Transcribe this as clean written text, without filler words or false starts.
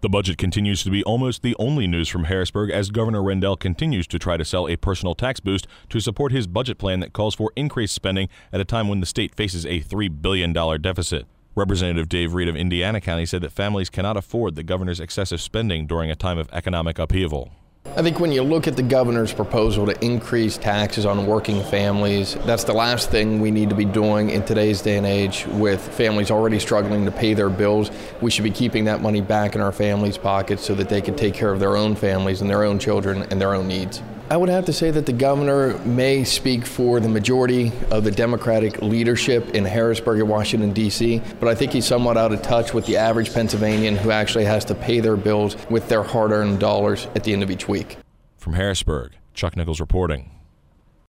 The budget continues to be almost the only news from Harrisburg as Governor Rendell continues to try to sell a personal tax boost to support his budget plan that calls for increased spending at a time when the state faces a $3 billion deficit. Representative Dave Reed of Indiana County said that families cannot afford the governor's excessive spending during a time of economic upheaval. I think when you look at the governor's proposal to increase taxes on working families, that's the last thing we need to be doing in today's day and age with families already struggling to pay their bills. We should be keeping that money back in our families' pockets so that they can take care of their own families and their own children and their own needs. I would have to say that the governor may speak for the majority of the Democratic leadership in Harrisburg and Washington, D.C., but I think he's somewhat out of touch with the average Pennsylvanian who actually has to pay their bills with their hard-earned dollars at the end of each week. From Harrisburg, Chuck Nichols reporting.